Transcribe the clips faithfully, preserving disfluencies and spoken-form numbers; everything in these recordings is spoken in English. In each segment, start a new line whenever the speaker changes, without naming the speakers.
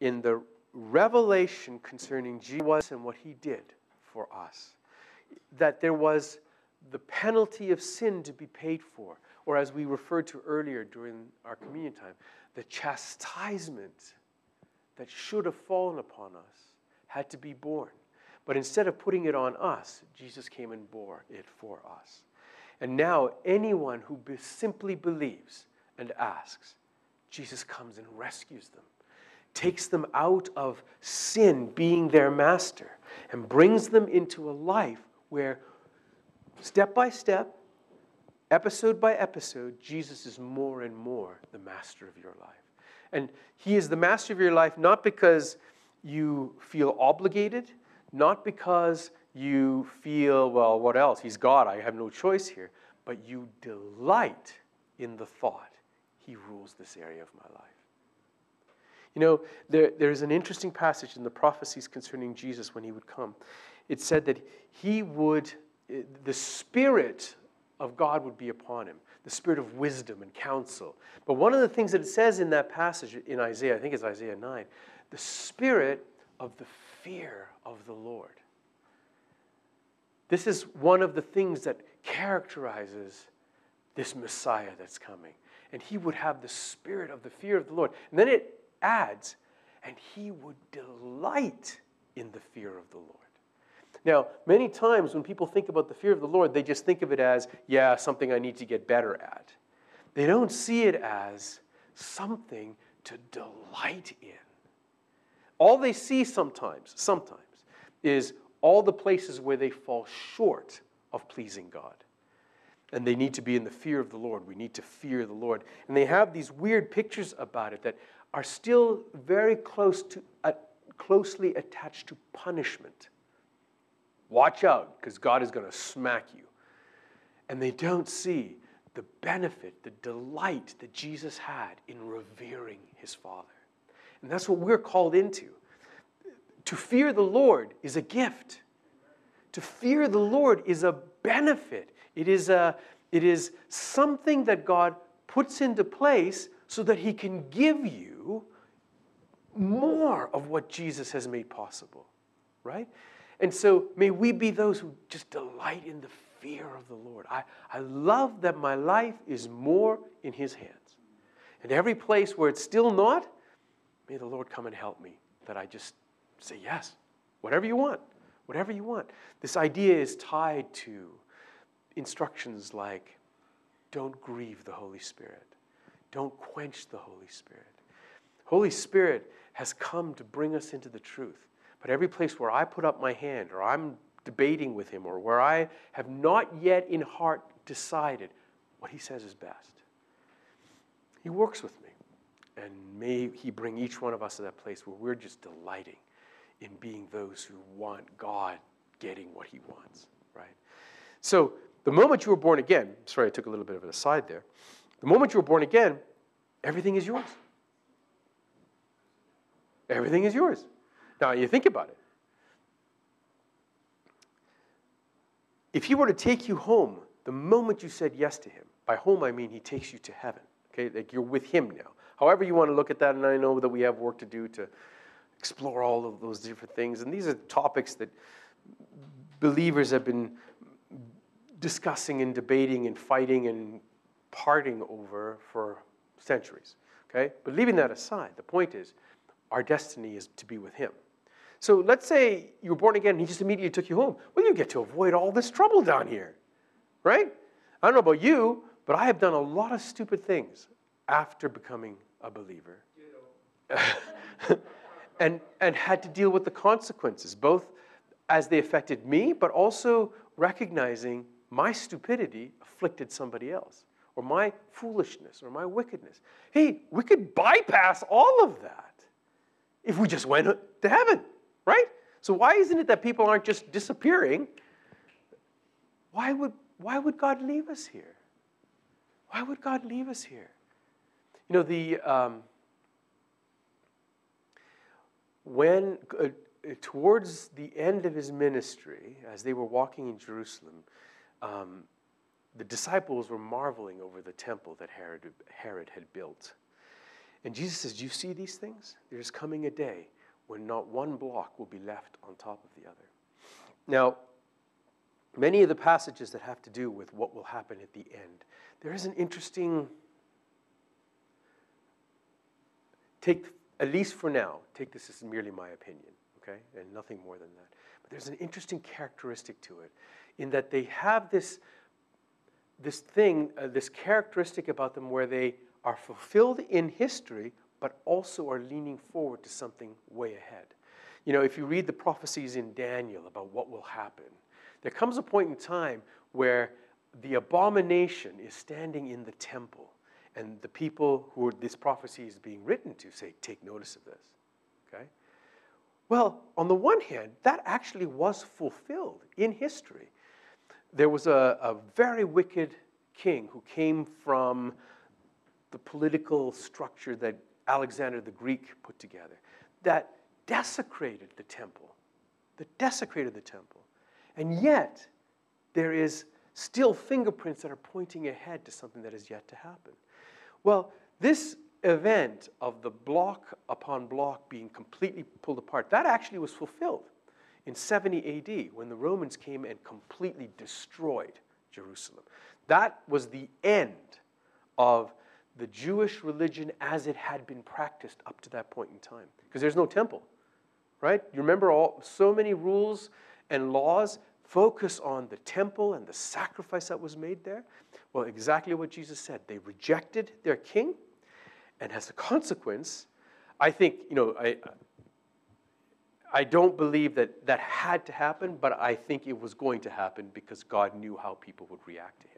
in the revelation concerning Jesus and what he did for us. That there was the penalty of sin to be paid for, or as we referred to earlier during our communion time, the chastisement that should have fallen upon us had to be borne. But instead of putting it on us, Jesus came and bore it for us. And now anyone who be- simply believes and asks, Jesus comes and rescues them, takes them out of sin being their master, and brings them into a life where step by step, episode by episode, Jesus is more and more the master of your life. And he is the master of your life not because you feel obligated, not because you feel, well, what else? He's God, I have no choice here. But you delight in the thought, he rules this area of my life. You know, there, there's an interesting passage in the prophecies concerning Jesus when he would come. It said that he would, the Spirit of God would be upon him, the spirit of wisdom and counsel. But one of the things that it says in that passage in Isaiah, I think it's Isaiah nine, the spirit of the fear of the Lord. This is one of the things that characterizes this Messiah that's coming. And he would have the spirit of the fear of the Lord. And then it adds, and he would delight in the fear of the Lord. Now, many times when people think about the fear of the Lord, they just think of it as, yeah, something I need to get better at. They don't see it as something to delight in. All they see sometimes, sometimes, is all the places where they fall short of pleasing God. And they need to be in the fear of the Lord. We need to fear the Lord. And they have these weird pictures about it that are still very close to, uh, closely attached to punishment. Watch out, because God is going to smack you. And they don't see the benefit, the delight that Jesus had in revering his Father. And that's what we're called into. To fear the Lord is a gift. To fear the Lord is a benefit. It is, a, it is something that God puts into place so that he can give you more of what Jesus has made possible, right? And so may we be those who just delight in the fear of the Lord. I, I love that my life is more in his hands. And every place where it's still not, may the Lord come and help me, that I just say yes, whatever you want, whatever you want. This idea is tied to instructions like, don't grieve the Holy Spirit. Don't quench the Holy Spirit. Holy Spirit has come to bring us into the truth. But every place where I put up my hand, or I'm debating with him, or where I have not yet in heart decided what he says is best, he works with me. And may he bring each one of us to that place where we're just delighting in being those who want God getting what he wants, right? So the moment you were born again, sorry, I took a little bit of an aside there. The moment you were born again, everything is yours. Everything is yours. Now, you think about it. If he were to take you home the moment you said yes to him, by home I mean he takes you to heaven, okay? Like you're with him now. However you want to look at that, and I know that we have work to do to explore all of those different things, and these are topics that believers have been discussing and debating and fighting and parting over for centuries, okay? But leaving that aside, the point is, our destiny is to be with him. So let's say you were born again and he just immediately took you home. Well, you get to avoid all this trouble down here, right? I don't know about you, but I have done a lot of stupid things after becoming a believer. and, and had to deal with the consequences, both as they affected me, but also recognizing my stupidity afflicted somebody else, or my foolishness, or my wickedness. Hey, we could bypass all of that if we just went to heaven, right? So why isn't it that people aren't just disappearing? Why would, why would God leave us here? Why would God leave us here? You know, the um, when uh, towards the end of his ministry, as they were walking in Jerusalem, um, the disciples were marveling over the temple that Herod, Herod had built. And Jesus says, do you see these things? There's coming a day when not one block will be left on top of the other. Now, many of the passages that have to do with what will happen at the end, there is an interesting, take, at least for now, take this as merely my opinion, okay, and nothing more than that. But there's an interesting characteristic to it, in that they have this, this thing, uh, this characteristic about them where they are fulfilled in history, but also are leaning forward to something way ahead. You know, if you read the prophecies in Daniel about what will happen, there comes a point in time where the abomination is standing in the temple, and the people who this prophecy is being written to say, take notice of this, okay? Well, on the one hand, that actually was fulfilled in history. There was a, a very wicked king who came from the political structure that Alexander the Greek put together, that desecrated the temple, that desecrated the temple. And yet, there is still fingerprints that are pointing ahead to something that is yet to happen. Well, this event of the block upon block being completely pulled apart, that actually was fulfilled in seventy A D when the Romans came and completely destroyed Jerusalem. That was the end of the Jewish religion as it had been practiced up to that point in time. Because there's no temple, right? You remember all so many rules and laws focus on the temple and the sacrifice that was made there. Well, exactly what Jesus said. They rejected their king, and as a consequence, I think, you know, I, I don't believe that that had to happen, but I think it was going to happen because God knew how people would react to him.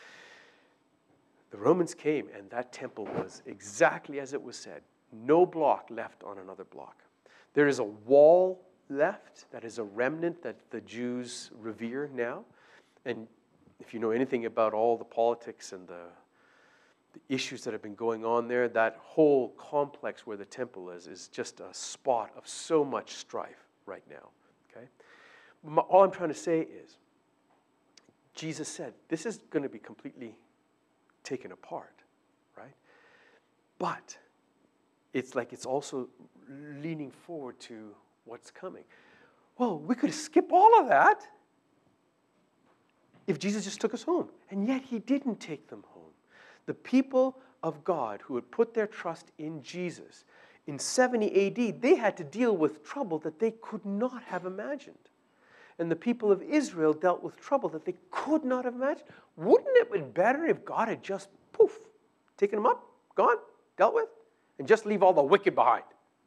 The Romans came, and that temple was exactly as it was said. No block left on another block. There is a wall left that is a remnant that the Jews revere now. And if you know anything about all the politics and the, the issues that have been going on there, that whole complex where the temple is is just a spot of so much strife right now. Okay? My, all I'm trying to say is, Jesus said, this is going to be completely taken apart, right? But it's like it's also leaning forward to what's coming. Well, we could skip all of that if Jesus just took us home. And yet he didn't take them home. The people of God who had put their trust in Jesus in seventy A D, they had to deal with trouble that they could not have imagined. And the people of Israel dealt with trouble that they could not have imagined. Wouldn't it have been better if God had just, poof, taken them up, gone, dealt with, and just leave all the wicked behind?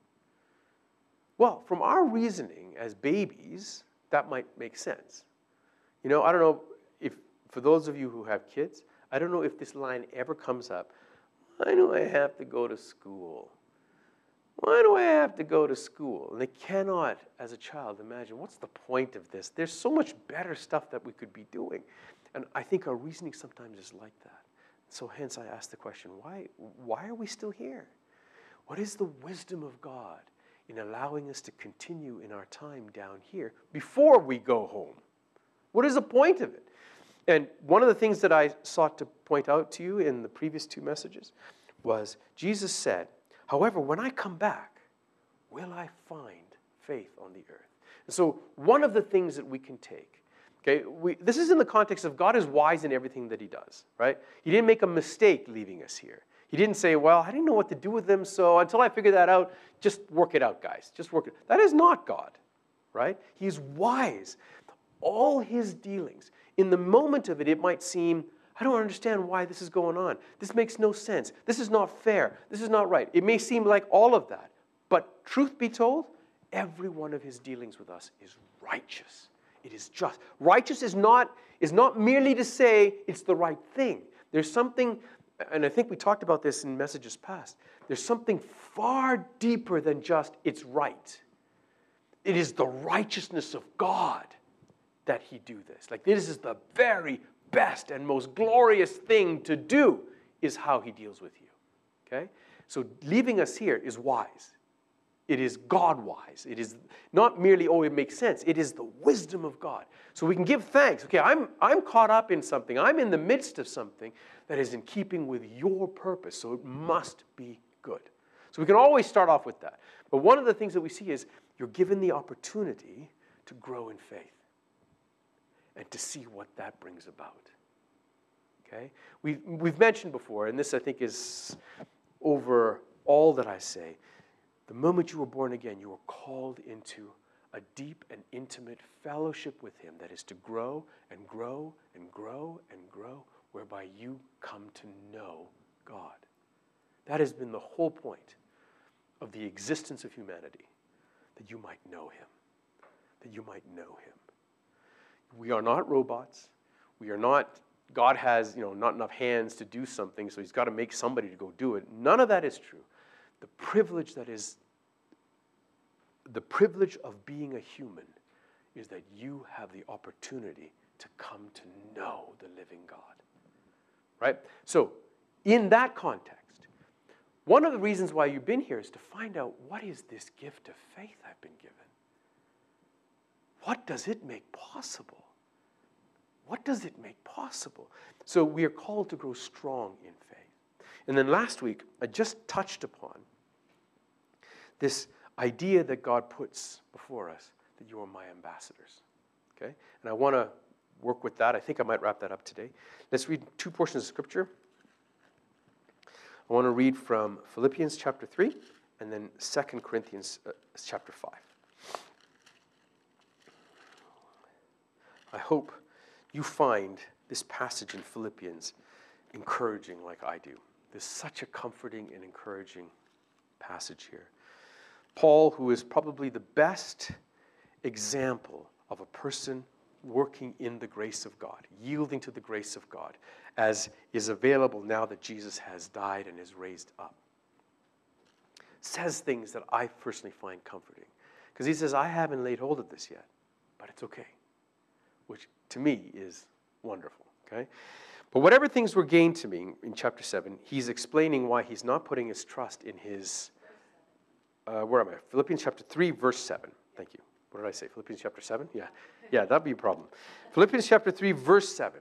Well, from our reasoning as babies, that might make sense. You know, I don't know if, for those of you who have kids, I don't know if this line ever comes up. Why do I have to go to school? Why do I have to go to school? And they cannot, as a child, imagine, what's the point of this? There's so much better stuff that we could be doing. And I think our reasoning sometimes is like that. So hence I ask the question, why, why are we still here? What is the wisdom of God in allowing us to continue in our time down here before we go home? What is the point of it? And one of the things that I sought to point out to you in the previous two messages was Jesus said, however, when I come back, will I find faith on the earth? And so one of the things that we can take, okay, we, this is in the context of God is wise in everything that he does, right? He didn't make a mistake leaving us here. He didn't say, well, I didn't know what to do with them, so until I figure that out, just work it out, guys. Just work it. That is not God, right? He's wise. All his dealings, in the moment of it, it might seem, I don't understand why this is going on. This makes no sense. This is not fair. This is not right. It may seem like all of that. But truth be told, every one of his dealings with us is righteous. It is just. Righteous is not, is not merely to say it's the right thing. There's something, and I think we talked about this in messages past, there's something far deeper than just it's right. It is the righteousness of God that he do this. Like this is the very best and most glorious thing to do is how he deals with you. Okay? So leaving us here is wise. It is God-wise. It is not merely, oh, it makes sense. It is the wisdom of God. So we can give thanks. Okay, I'm, I'm caught up in something. I'm in the midst of something that is in keeping with your purpose. So it must be good. So we can always start off with that. But one of the things that we see is you're given the opportunity to grow in faith and to see what that brings about. Okay? We've, we've mentioned before, and this I think is over all that I say, the moment you were born again, you were called into a deep and intimate fellowship with him that is to grow and grow and grow and grow, whereby you come to know God. That has been the whole point of the existence of humanity, that you might know him, that you might know him. We are not robots. We are not, God has, you know, not enough hands to do something, so he's got to make somebody to go do it. None of that is true. The privilege that is, the privilege of being a human is that you have the opportunity to come to know the living God. Right? So, in that context, one of the reasons why you've been here is to find out, what is this gift of faith I've been given? What does it make possible? What does it make possible? So we are called to grow strong in faith. And then last week, I just touched upon this idea that God puts before us, that you are my ambassadors. Okay? And I want to work with that. I think I might wrap that up today. Let's read two portions of Scripture. I want to read from Philippians chapter three and then Second Corinthians uh, chapter five. I hope you find this passage in Philippians encouraging like I do. There's such a comforting and encouraging passage here. Paul, who is probably the best example of a person working in the grace of God, yielding to the grace of God, as is available now that Jesus has died and is raised up, says things that I personally find comforting. Because he says, I haven't laid hold of this yet, but it's okay. Which to me is wonderful, okay? But whatever things were gained to me in chapter seven, he's explaining why he's not putting his trust in his, uh, where am I? Philippians chapter three, verse seven. Thank you. What did I say? Philippians chapter seven? Yeah. Yeah, that'd be a problem. Philippians chapter three, verse seven.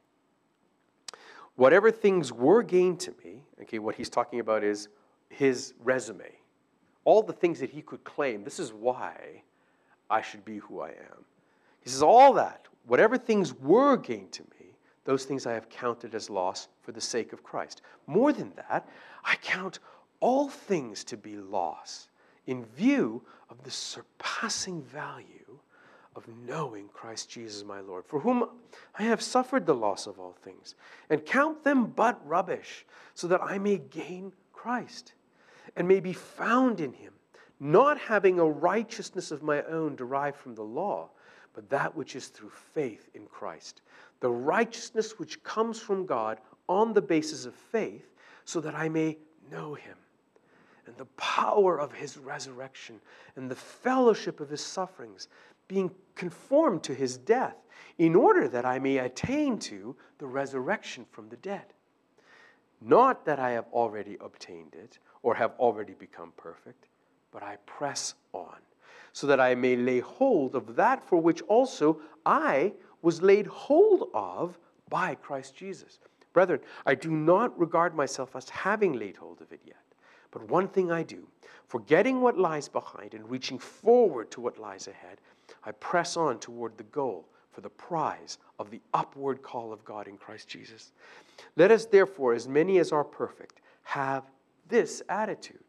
Whatever things were gained to me, okay, what he's talking about is his resume. All the things that he could claim, this is why I should be who I am. He says, all that, whatever things were gained to me, those things I have counted as loss for the sake of Christ. More than that, I count all things to be loss in view of the surpassing value of knowing Christ Jesus my Lord, for whom I have suffered the loss of all things, and count them but rubbish, so that I may gain Christ, and may be found in him, not having a righteousness of my own derived from the law, but that which is through faith in Christ, the righteousness which comes from God on the basis of faith, so that I may know him, and the power of his resurrection, and the fellowship of his sufferings, being conformed to his death, in order that I may attain to the resurrection from the dead. Not that I have already obtained it, or have already become perfect, but I press on, so that I may lay hold of that for which also I was laid hold of by Christ Jesus. Brethren, I do not regard myself as having laid hold of it yet. But one thing I do, forgetting what lies behind and reaching forward to what lies ahead, I press on toward the goal for the prize of the upward call of God in Christ Jesus. Let us therefore, as many as are perfect, have this attitude.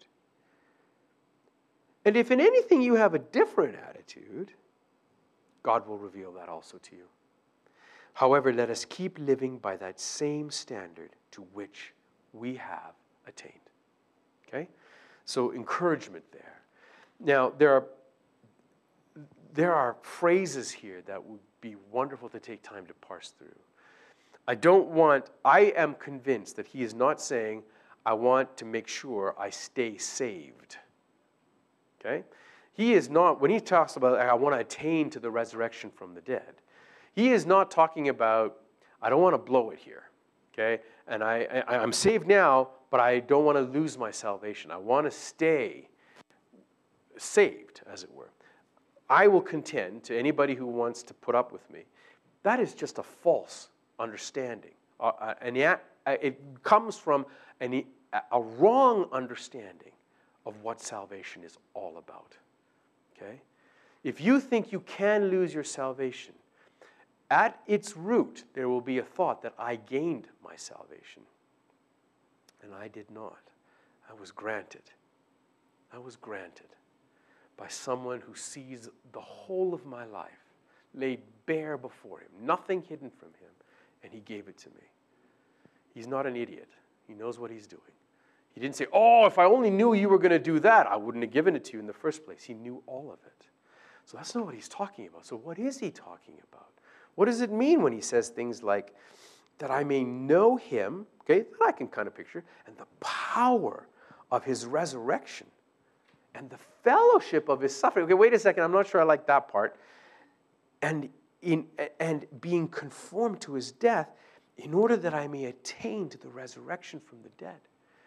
And if in anything you have a different attitude, God will reveal that also to you. However, let us keep living by that same standard to which we have attained. Okay? So encouragement there. Now, there are, there are phrases here that would be wonderful to take time to parse through. I don't want, I am convinced that he is not saying, I want to make sure I stay saved. Okay? He is not, when he talks about, I want to attain to the resurrection from the dead, he is not talking about, I don't want to blow it here. Okay? And I, I, I'm saved now, but I don't want to lose my salvation. I want to stay saved, as it were. I will contend to anybody who wants to put up with me, that is just a false understanding. Uh, and yet, it comes from an, a wrong understanding of what salvation is all about. Okay? If you think you can lose your salvation, at its root, there will be a thought that I gained my salvation. And I did not. I was granted. I was granted by someone who sees the whole of my life laid bare before him, nothing hidden from him, and he gave it to me. He's not an idiot. He knows what he's doing. He didn't say, oh, if I only knew you were going to do that, I wouldn't have given it to you in the first place. He knew all of it. So that's not what he's talking about. So what is he talking about? What does it mean when he says things like, that I may know him, okay, that I can kind of picture, and the power of his resurrection, and the fellowship of his suffering. Okay, wait a second, I'm not sure I like that part. And in and being conformed to his death, in order that I may attain to the resurrection from the dead.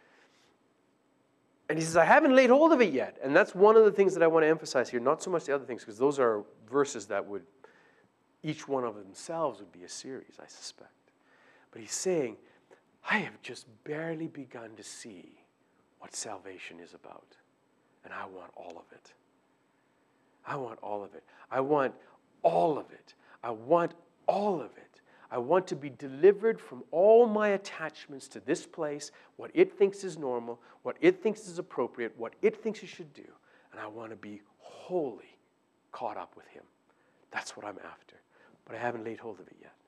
And he says, I haven't laid hold of it yet. And that's one of the things that I want to emphasize here, not so much the other things, because those are verses that would, each one of themselves would be a series, I suspect. But he's saying, I have just barely begun to see what salvation is about. And I want all of it. I want all of it. I want all of it. I want all of it. I want to be delivered from all my attachments to this place, what it thinks is normal, what it thinks is appropriate, what it thinks you should do. And I want to be wholly caught up with him. That's what I'm after. But I haven't laid hold of it yet.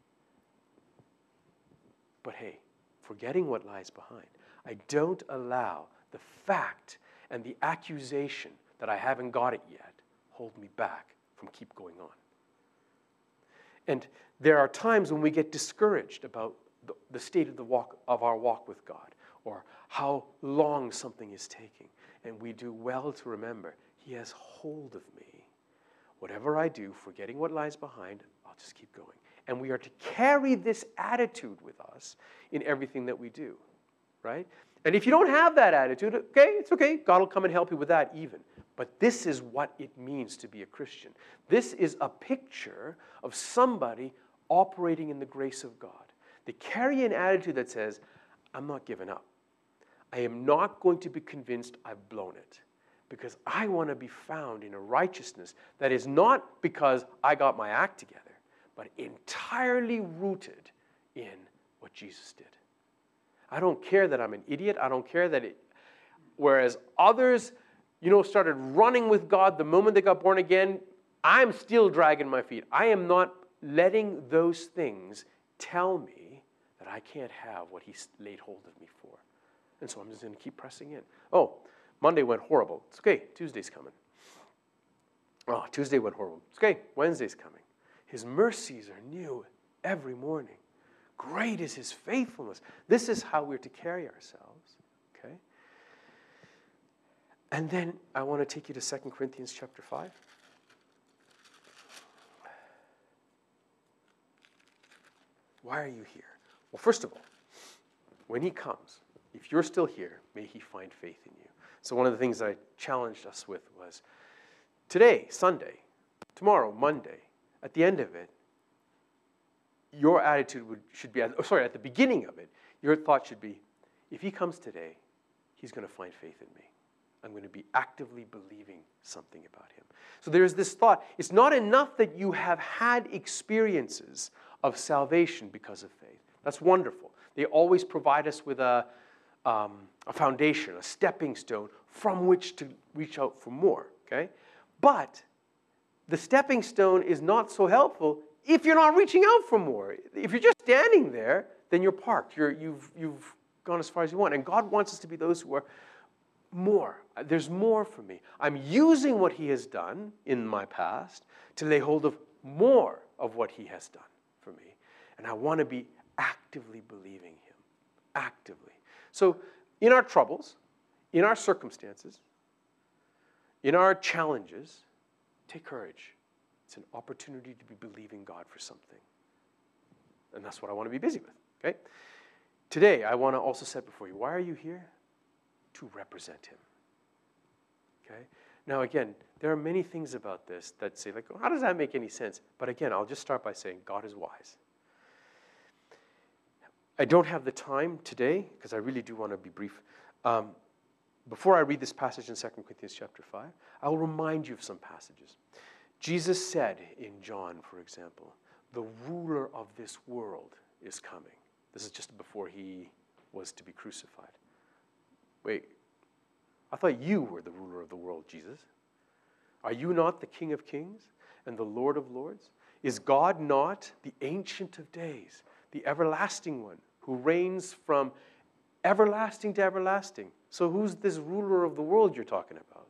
But hey, forgetting what lies behind, I don't allow the fact and the accusation that I haven't got it yet hold me back from keep going on. And there are times when we get discouraged about the, the state of the walk of our walk with God, or how long something is taking. And we do well to remember, he has hold of me. Whatever I do, forgetting what lies behind, I'll just keep going. And we are to carry this attitude with us in everything that we do, right? And if you don't have that attitude, okay, it's okay. God will come and help you with that even. But this is what it means to be a Christian. This is a picture of somebody operating in the grace of God. They carry an attitude that says, I'm not giving up. I am not going to be convinced I've blown it, because I want to be found in a righteousness that is not because I got my act together, but entirely rooted in what Jesus did. I don't care that I'm an idiot. I don't care that it, whereas others, you know, started running with God the moment they got born again, I'm still dragging my feet. I am not letting those things tell me that I can't have what he's laid hold of me for. And so I'm just going to keep pressing in. Oh, Monday went horrible. It's okay. Tuesday's coming. Oh, Tuesday went horrible. It's okay. Wednesday's coming. His mercies are new every morning. Great is his faithfulness. This is how we're to carry ourselves. Okay? And then I want to take you to Second Corinthians chapter five. Why are you here? Well, first of all, when he comes, if you're still here, may he find faith in you. So one of the things that I challenged us with was, today, Sunday, tomorrow, Monday, at the end of it, your attitude would, should be, oh, sorry, at the beginning of it, your thought should be, if he comes today, he's going to find faith in me. I'm going to be actively believing something about him. So there's this thought. It's not enough that you have had experiences of salvation because of faith. That's wonderful. They always provide us with a, um, a foundation, a stepping stone from which to reach out for more. Okay? But the stepping stone is not so helpful if you're not reaching out for more. If you're just standing there, then you're parked. You're, you've, you've gone as far as you want. And God wants us to be those who are more. There's more for me. I'm using what he has done in my past to lay hold of more of what he has done for me. And I want to be actively believing him. Actively. So in our troubles, in our circumstances, in our challenges, take courage. It's an opportunity to be believing God for something. And that's what I want to be busy with. Okay? Today, I want to also set before you, why are you here? To represent him. Okay? Now again, there are many things about this that say, like, oh, how does that make any sense? But again, I'll just start by saying God is wise. I don't have the time today, because I really do want to be brief. Um, before I read this passage in Second Corinthians chapter five, I will remind you of some passages. Jesus said in John, for example, the ruler of this world is coming. This is just before he was to be crucified. Wait, I thought you were the ruler of the world, Jesus. Are you not the King of Kings and the Lord of Lords? Is God not the Ancient of Days, the everlasting one, who reigns from everlasting to everlasting? So who's this ruler of the world you're talking about?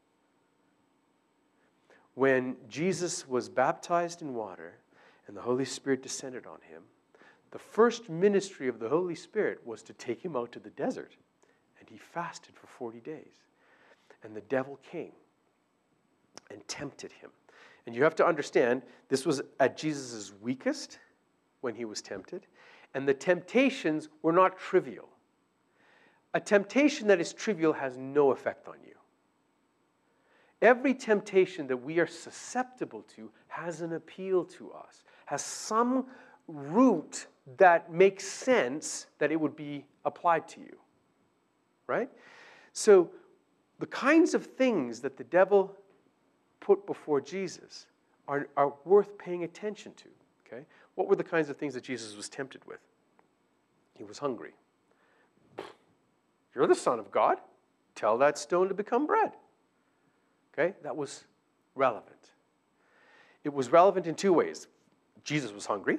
When Jesus was baptized in water and the Holy Spirit descended on him, the first ministry of the Holy Spirit was to take him out to the desert. And he fasted for forty days. And the devil came and tempted him. And you have to understand, this was at Jesus' weakest when he was tempted. And the temptations were not trivial. A temptation that is trivial has no effect on you. Every temptation that we are susceptible to has an appeal to us, has some root that makes sense that it would be applied to you. Right? So the kinds of things that the devil put before Jesus are, are worth paying attention to. Okay? What were the kinds of things that Jesus was tempted with? He was hungry. You're the Son of God. Tell that stone to become bread. Okay? That was relevant. It was relevant in two ways. Jesus was hungry.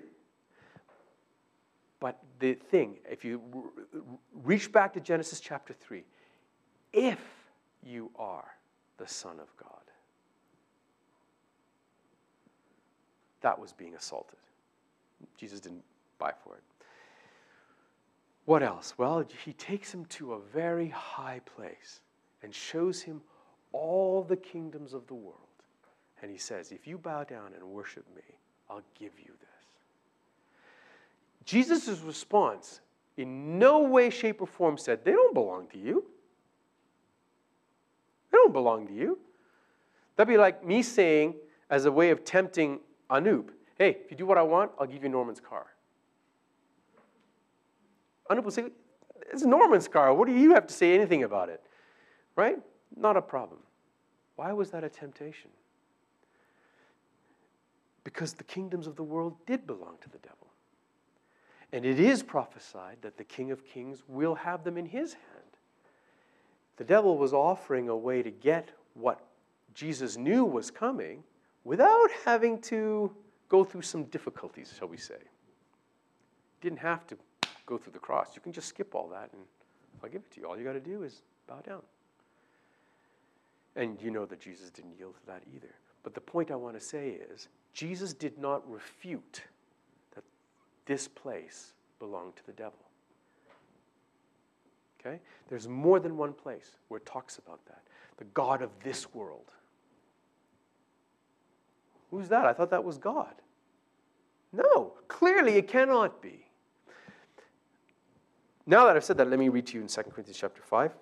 But the thing, if you reach back to Genesis chapter three, if you are the Son of God, that was being assaulted. Jesus didn't buy for it. What else? Well, he takes him to a very high place and shows him all the kingdoms of the world. And he says, if you bow down and worship me, I'll give you this. Jesus' response in no way, shape, or form said, they don't belong to you. They don't belong to you. That'd be like me saying, as a way of tempting Anoop, hey, if you do what I want, I'll give you Norman's car. Anoop will say, it's Norman's car. What do you have to say anything about it? Right? Not a problem. Why was that a temptation? Because the kingdoms of the world did belong to the devil. And it is prophesied that the King of Kings will have them in his hand. The devil was offering a way to get what Jesus knew was coming without having to go through some difficulties, shall we say. He didn't have to go through the cross. You can just skip all that and I'll give it to you. All you got to do is bow down. And you know that Jesus didn't yield to that either. But the point I want to say is, Jesus did not refute that this place belonged to the devil. Okay? There's more than one place where it talks about that. The God of this world. Who's that? I thought that was God. No, clearly it cannot be. Now that I've said that, let me read to you in Second Corinthians chapter five.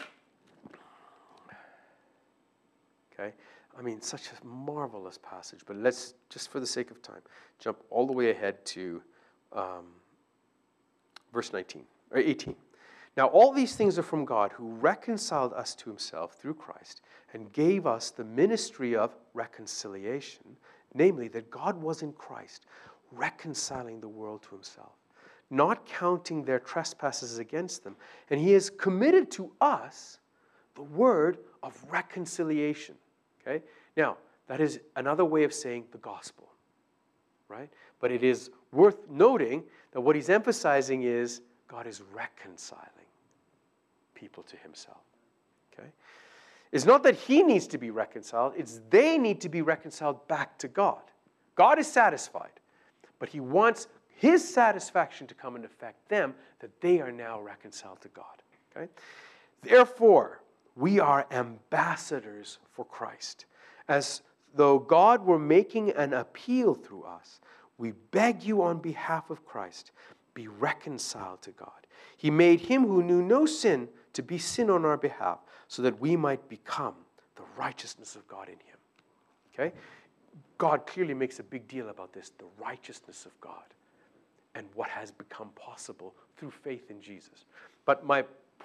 Okay? I mean, such a marvelous passage, but let's, just for the sake of time, jump all the way ahead to um, verse nineteen, or eighteen. Now, all these things are from God, who reconciled us to himself through Christ and gave us the ministry of reconciliation, namely that God was in Christ, reconciling the world to himself, not counting their trespasses against them. And he has committed to us the word of reconciliation. Okay? Now, that is another way of saying the gospel, right? But it is worth noting that what he's emphasizing is God is reconciling people to himself, okay? It's not that he needs to be reconciled, it's they need to be reconciled back to God. God is satisfied, but he wants his satisfaction to come and affect them, that they are now reconciled to God, okay? Therefore, we are ambassadors for Christ. As though God were making an appeal through us, we beg you on behalf of Christ, be reconciled to God. He made him who knew no sin to be sin on our behalf, so that we might become the righteousness of God in him. Okay? God clearly makes a big deal about this, the righteousness of God, and what has become possible through faith in Jesus. But my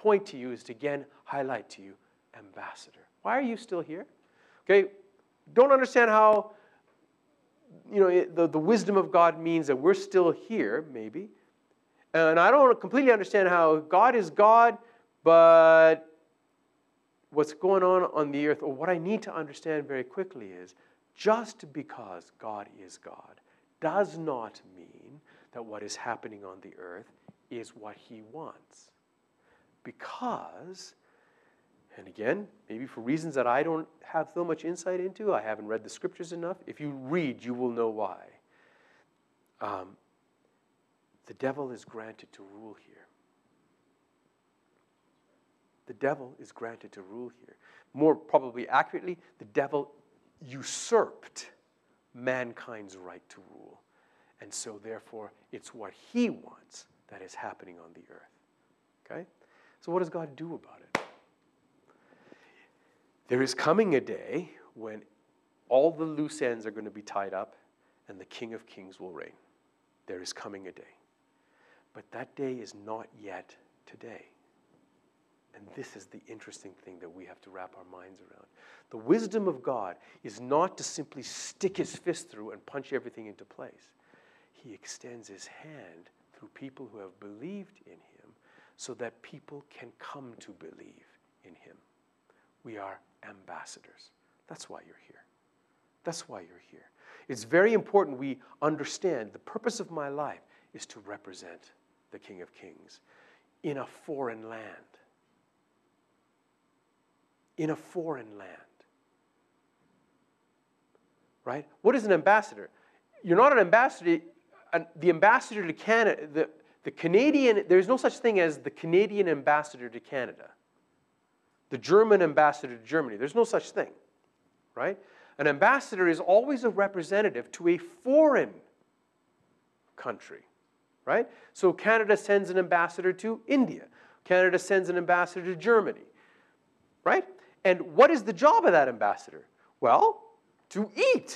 point to you is to again highlight to you, ambassador. Why are you still here? Okay, don't understand how, you know, the, the wisdom of God means that we're still here, maybe. And I don't completely understand how God is God, but what's going on on the earth, or what I need to understand very quickly is, just because God is God does not mean that what is happening on the earth is what he wants. Because, and again, maybe for reasons that I don't have so much insight into, I haven't read the scriptures enough. If you read, you will know why. Um, the devil is granted to rule here. The devil is granted to rule here. More probably accurately, the devil usurped mankind's right to rule. And so therefore, it's what he wants that is happening on the earth. Okay? So what does God do about it? There is coming a day when all the loose ends are going to be tied up and the King of Kings will reign. There is coming a day. But that day is not yet today. And this is the interesting thing that we have to wrap our minds around. The wisdom of God is not to simply stick his fist through and punch everything into place. He extends his hand through people who have believed in him so that people can come to believe in him. We are ambassadors. That's why you're here. That's why you're here. It's very important we understand the purpose of my life is to represent the King of Kings in a foreign land. In a foreign land. Right? What is an ambassador? You're not an ambassador. An, the ambassador to Canada, the, the Canadian, there's no such thing as the Canadian ambassador to Canada. The German ambassador to Germany. There's no such thing. Right? An ambassador is always a representative to a foreign country. Right? So Canada sends an ambassador to India. Canada sends an ambassador to Germany. Right? And what is the job of that ambassador? Well, to eat.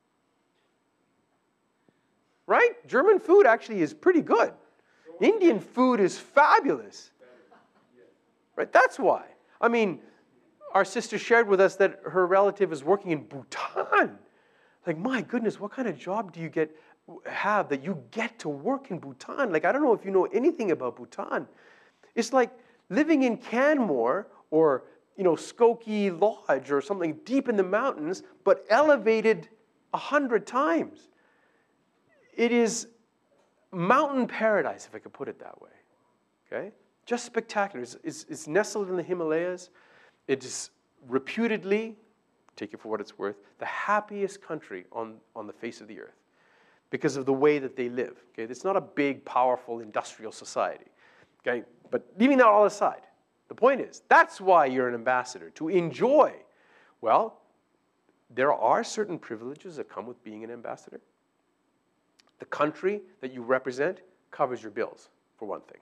Right? German food actually is pretty good. Indian food is fabulous. Right? That's why. I mean, our sister shared with us that her relative is working in Bhutan. Like, my goodness, what kind of job do you get have that you get to work in Bhutan? Like, I don't know if you know anything about Bhutan. It's like living in Canmore or, you know, Skokie Lodge or something deep in the mountains, but elevated a hundred times. It is mountain paradise, if I could put it that way. Okay? Just spectacular. It's, it's, it's nestled in the Himalayas. It is reputedly, take it for what it's worth, the happiest country on, on the face of the earth because of the way that they live. Okay? It's not a big, powerful industrial society. Okay? But leaving that all aside, the point is, that's why you're an ambassador, to enjoy. Well, there are certain privileges that come with being an ambassador. The country that you represent covers your bills, for one thing.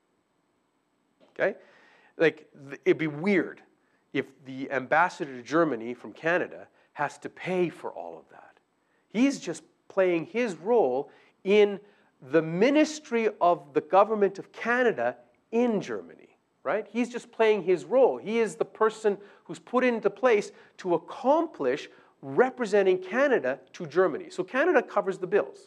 Okay? Like, it'd be weird if the ambassador to Germany from Canada has to pay for all of that. He's just playing his role in the ministry of the government of Canada in Germany, right? He's just playing his role. He is the person who's put into place to accomplish representing Canada to Germany. So Canada covers the bills.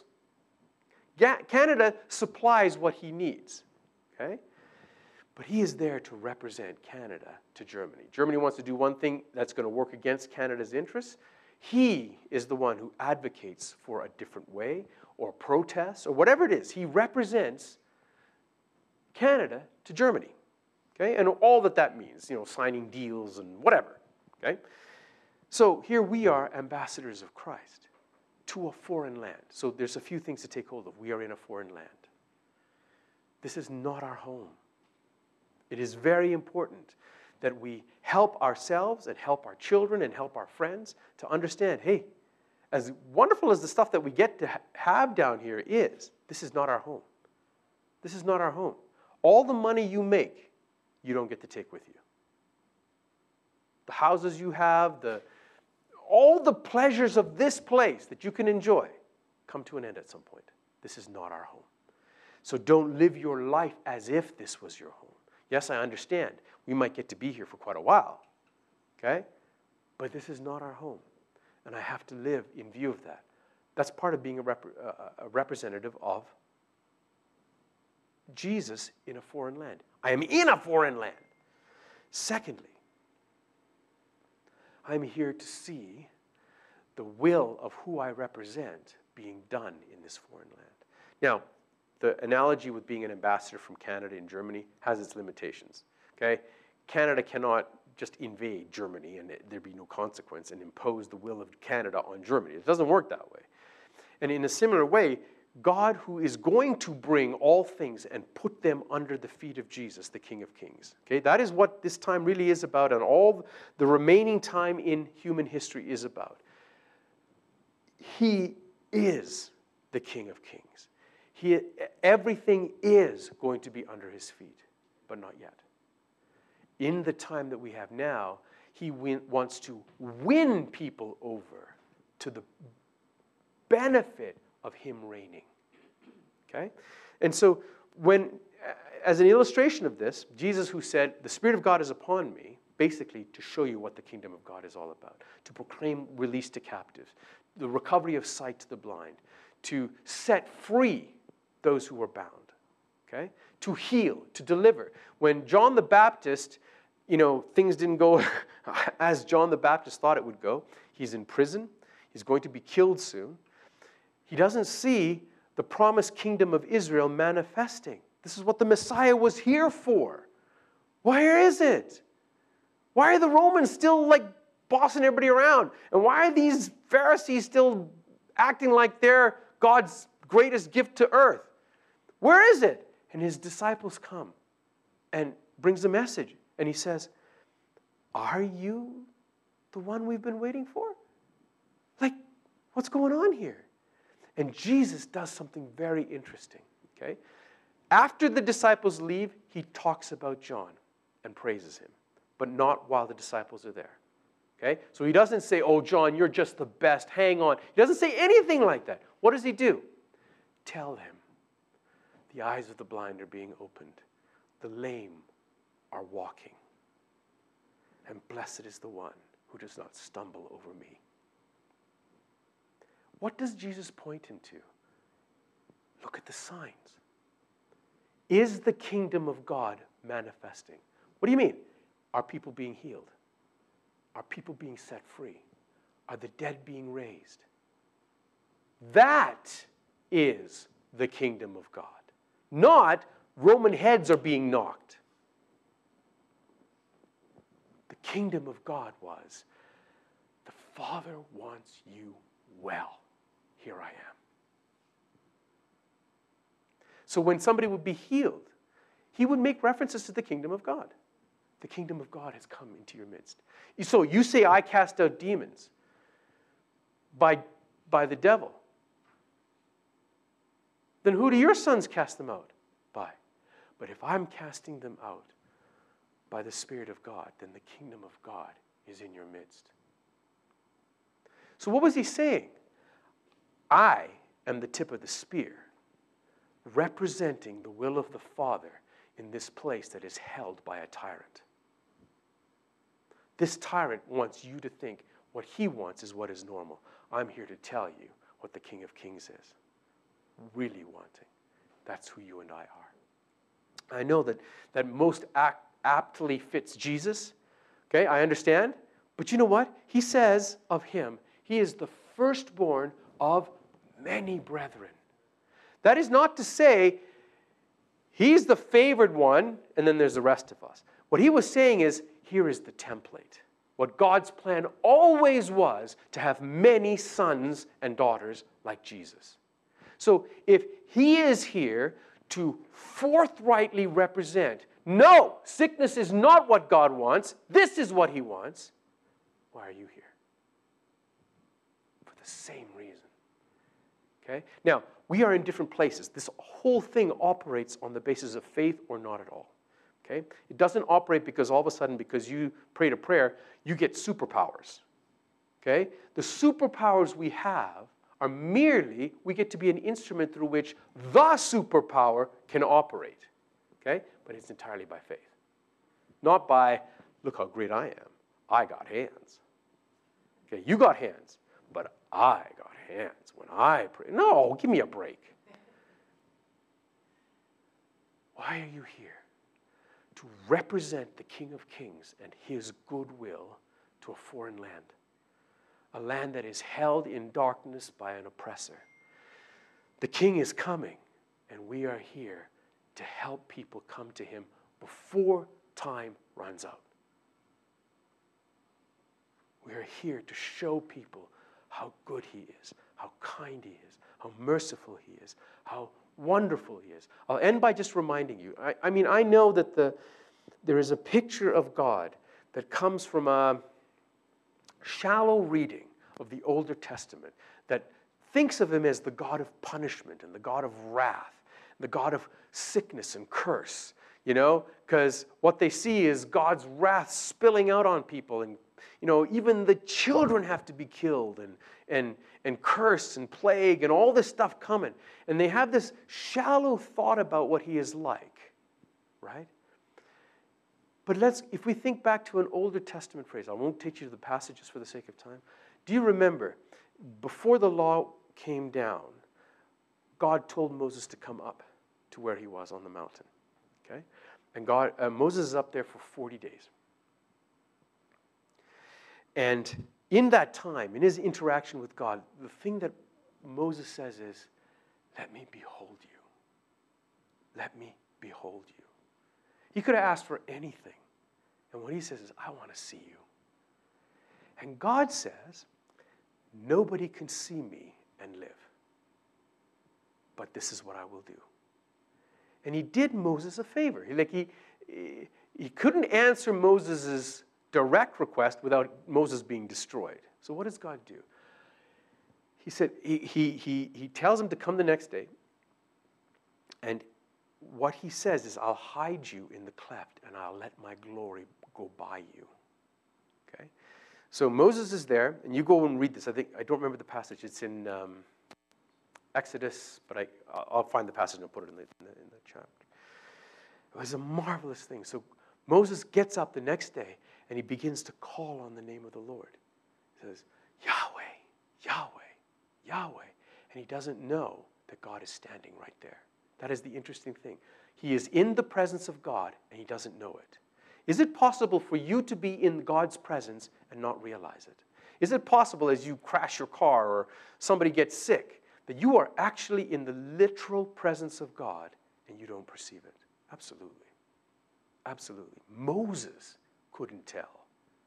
Canada supplies what he needs, okay? But he is there to represent Canada to Germany. Germany wants to do one thing that's going to work against Canada's interests. He is the one who advocates for a different way or protests or whatever it is. He represents Canada to Germany, okay? And all that that means, you know, signing deals and whatever, okay? So here we are, ambassadors of Christ to a foreign land. So there's a few things to take hold of. We are in a foreign land. This is not our home. It is very important that we help ourselves and help our children and help our friends to understand, hey, as wonderful as the stuff that we get to ha- have down here is, this is not our home. This is not our home. All the money you make, you don't get to take with you. The houses you have, the all the pleasures of this place that you can enjoy come to an end at some point. This is not our home. So don't live your life as if this was your home. Yes, I understand. We might get to be here for quite a while. Okay? But this is not our home. And I have to live in view of that. That's part of being a, rep- a representative of Jesus in a foreign land. I am in a foreign land. Secondly, I'm here to see the will of who I represent being done in this foreign land. Now, the analogy with being an ambassador from Canada and Germany has its limitations. Okay? Canada cannot just invade Germany and there be no consequence and impose the will of Canada on Germany. It doesn't work that way. And in a similar way, God, who is going to bring all things and put them under the feet of Jesus, the King of Kings. Okay, that is what this time really is about, and all the remaining time in human history is about. He is the King of Kings. He, everything is going to be under his feet, but not yet. In the time that we have now, he win, wants to win people over to the benefit of him reigning. Okay? And so when, as an illustration of this, Jesus, who said, the Spirit of God is upon me, basically to show you what the kingdom of God is all about, to proclaim release to captives, the recovery of sight to the blind, to set free those who are bound, okay? To heal, to deliver. When John the Baptist, you know, things didn't go as John the Baptist thought it would go. He's in prison. He's going to be killed soon. He doesn't see the promised kingdom of Israel manifesting. This is what the Messiah was here for. Where is it? Why are the Romans still like bossing everybody around? And why are these Pharisees still acting like they're God's greatest gift to earth? Where is it? And his disciples come and brings a message. And he says, are you the one we've been waiting for? Like, what's going on here? And Jesus does something very interesting. Okay? After the disciples leave, he talks about John and praises him, but not while the disciples are there. Okay? So he doesn't say, oh, John, you're just the best, hang on. He doesn't say anything like that. What does he do? Tell him the eyes of the blind are being opened. The lame are walking. And blessed is the one who does not stumble over me. What does Jesus point him to? Look at the signs. Is the kingdom of God manifesting? What do you mean? Are people being healed? Are people being set free? Are the dead being raised? That is the kingdom of God. Not Roman heads are being knocked. The kingdom of God was, the Father wants you well. Here I am. So when somebody would be healed, he would make references to the kingdom of God. The kingdom of God has come into your midst. So you say, I cast out demons by, by the devil. Then who do your sons cast them out? By. But if I'm casting them out by the Spirit of God, then the kingdom of God is in your midst. So what was he saying? I am the tip of the spear, representing the will of the Father in this place that is held by a tyrant. This tyrant wants you to think what he wants is what is normal. I'm here to tell you what the King of Kings is. Really wanting. That's who you and I are. I know that, that most act, aptly fits Jesus. Okay, I understand. But you know what? He says of him, he is the firstborn of many brethren. That is not to say he's the favored one and then there's the rest of us. What he was saying is, here is the template. What God's plan always was to have many sons and daughters like Jesus. So if he is here to forthrightly represent, no, sickness is not what God wants. This is what he wants. Why are you here? For the same reason. Okay? Now, we are in different places. This whole thing operates on the basis of faith or not at all. Okay? It doesn't operate because all of a sudden, because you prayed a prayer, you get superpowers. Okay? The superpowers we have are merely, we get to be an instrument through which the superpower can operate. Okay? But it's entirely by faith. not by, look how great I am. I got hands. Okay, you got hands, but I got hands when I pray. No, give me a break. Why are you here? To represent the King of Kings and his goodwill to a foreign land. A land that is held in darkness by an oppressor. The King is coming, and we are here to help people come to him before time runs out. We are here to show people how good he is, how kind he is, how merciful he is, how wonderful he is. I'll end by just reminding you. I, I mean, I know that the, there is a picture of God that comes from a shallow reading of the Older Testament that thinks of him as the God of punishment and the God of wrath, the God of sickness and curse, you know, because what they see is God's wrath spilling out on people, and, you know, even the children have to be killed, and, and, and curse and plague and all this stuff coming. And they have this shallow thought about what he is like, right? But let's, if we think back to an Older Testament phrase, I won't take you to the passages for the sake of time. Do you remember, before the law came down, God told Moses to come up to where he was on the mountain, okay? And God, uh, Moses is up there for forty days. And in that time, in his interaction with God, the thing that Moses says is, let me behold you. Let me behold you. He could have asked for anything. And what he says is, I want to see you. And God says, nobody can see me and live. But this is what I will do. And he did Moses a favor. He, like he, he couldn't answer Moses' direct request without Moses being destroyed. So what does God do? He said, he, he, he, he tells him to come the next day. And what he says is, I'll hide you in the cleft and I'll let my glory go by you. Okay? So Moses is there, and you go and read this. I think, I don't remember the passage. It's in um, Exodus, but I, I'll find the passage and I'll put it in the, in the, in the chapter. It was a marvelous thing. So Moses gets up the next day and he begins to call on the name of the Lord. He says, Yahweh, Yahweh, Yahweh. And he doesn't know that God is standing right there. That is the interesting thing. He is in the presence of God and he doesn't know it. Is it possible for you to be in God's presence and not realize it? Is it possible as you crash your car or somebody gets sick that you are actually in the literal presence of God and you don't perceive it? Absolutely. Absolutely. Moses couldn't tell.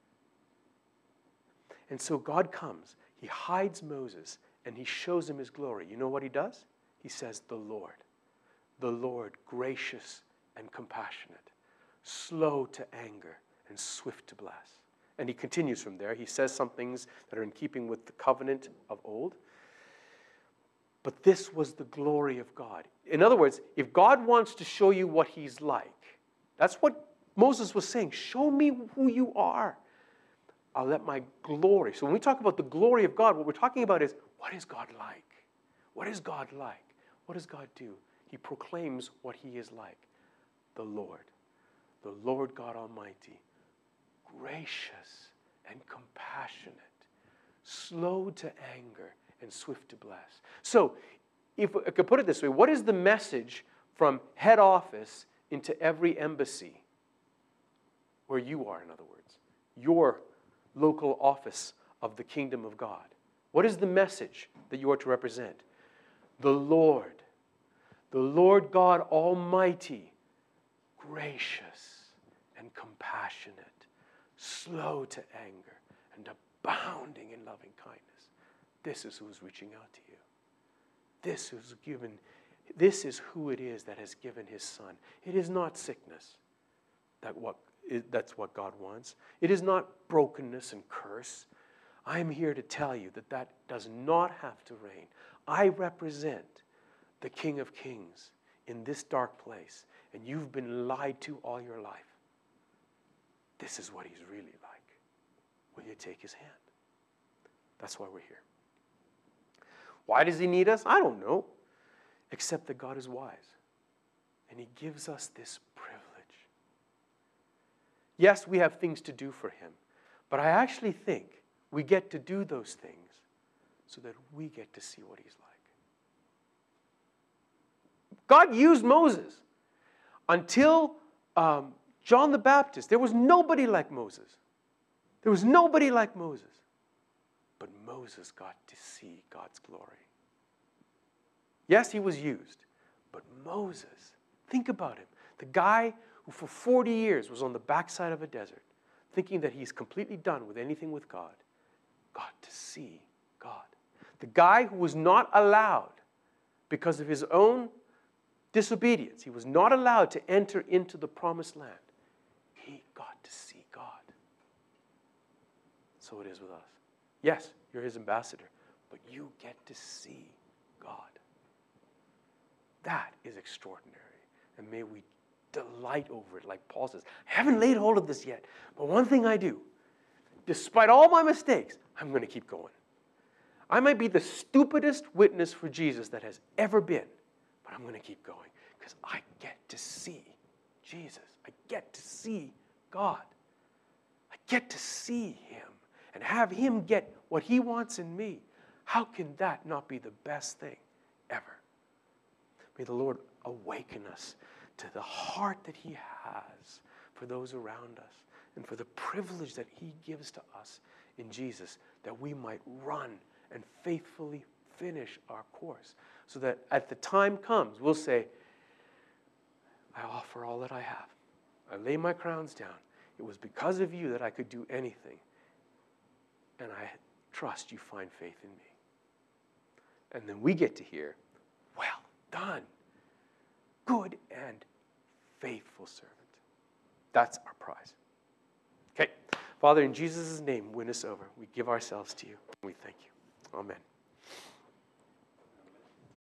And so God comes, he hides Moses, and he shows him his glory. You know what he does? He says, the Lord, the Lord, gracious and compassionate, slow to anger and swift to bless. And he continues from there. He says some things that are in keeping with the covenant of old. But this was the glory of God. In other words, if God wants to show you what he's like, that's what Moses was saying. Show me who you are. I'll let my glory. So when we talk about the glory of God, what we're talking about is, what is God like? What is God like? What does God do? He proclaims what he is like. The Lord, the Lord God Almighty, gracious and compassionate, slow to anger and swift to bless. So, if I could put it this way, what is the message from head office into every embassy where you are, in other words, your local office of the kingdom of God? What is the message that you are to represent? The Lord, the Lord God Almighty, gracious and compassionate, slow to anger, and abounding in loving kindness. This is who's reaching out to you. This is given. This is who it is that has given his son. It is not sickness that what that's what God wants. It is not brokenness and curse. I am here to tell you that that does not have to reign. I represent the King of Kings in this dark place, and you've been lied to all your life. This is what he's really like. Will you take his hand? That's why we're here. Why does he need us? I don't know. Except that God is wise. And he gives us this privilege. Yes, we have things to do for him. But I actually think we get to do those things so that we get to see what he's like. God used Moses. Until um, John the Baptist, there was nobody like Moses. There was nobody like Moses. But Moses got to see God's glory. Yes, he was used. But Moses, think about him. The guy who for forty years was on the backside of a desert, thinking that he's completely done with anything with God, got to see God. The guy who was not allowed, because of his own disobedience, he was not allowed to enter into the promised land. He got to see God. So it is with us. Yes, you're his ambassador, but you get to see God. That is extraordinary. And may we delight over it, like Paul says. I haven't laid hold of this yet, but one thing I do, despite all my mistakes, I'm going to keep going. I might be the stupidest witness for Jesus that has ever been, but I'm going to keep going because I get to see Jesus. I get to see God. I get to see him and have him get what he wants in me. How can that not be the best thing ever? May the Lord awaken us to the heart that he has for those around us and for the privilege that he gives to us in Jesus, that we might run and faithfully finish our course, so that at the time comes, we'll say, I offer all that I have. I lay my crowns down. It was because of you that I could do anything. And I trust you find faith in me. And then we get to hear, well done, good and faithful servant. That's our prize. Okay, Father, in Jesus' name, win us over. We give ourselves to you. We thank you. Amen.